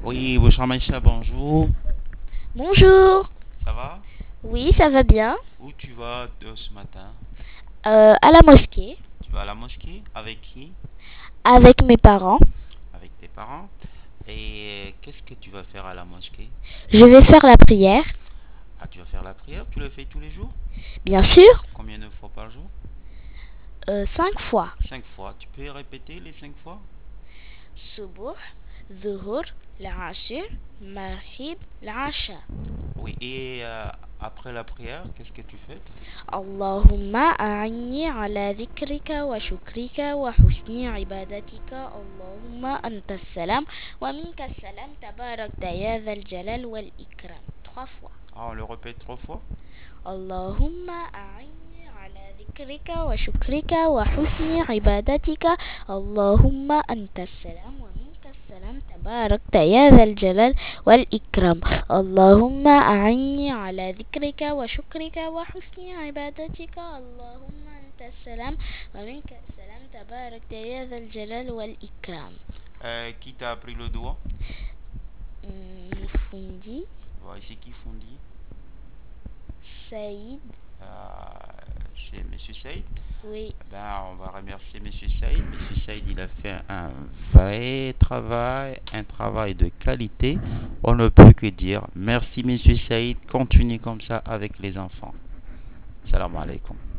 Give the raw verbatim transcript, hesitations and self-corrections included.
Oui, bonjour Maïcha, bonjour. Bonjour. Ça va? Oui, ça va bien. Où tu vas euh, ce matin? Euh, à la mosquée Tu vas à la mosquée? Avec qui? avec mes parents. Avec tes parents? Et euh, qu'est-ce que tu vas faire à la mosquée? Je vais faire la prière, Ah, tu vas faire la prière? Tu le fais tous les jours? bien sûr, Combien de fois par jour? euh, cinq fois. Cinq fois. Tu peux répéter les cinq fois? Subuh, Zuhur, l'Ashir, Maghrib, l'Asha. Oui, et euh, après la prière, qu'est-ce que tu fais? Allahumma a'inni ala dhikrika wa shukrika wa husni ibadatika. Allahumma anta salam wa minka salam tabarakta ya dhal jalal wal ikram. Trois fois. Ah, on le répète trois fois? اللهم أعني على ذكرك وشكرك وحسن عبادتك. اللهم أنت السلام ومنك السلام تباركت يا ذا الجلال والإكرام. اللهم أعني على ذكرك وشكرك وحسن عبادتك. اللهم أنت السلام ومنك السلام تباركت يا ذا الجلال والإكرام. Euh, qui t'a appris le doigt? Mfundi Ouais, c'est qui Fondi? Saïd. Euh, c'est Monsieur Saïd. Oui. Ben, on va remercier Monsieur Saïd. Monsieur Saïd, il a fait un vrai travail, un travail de qualité. On ne peut que dire merci Monsieur Saïd. Continuez comme ça avec les enfants. Salam alaikum.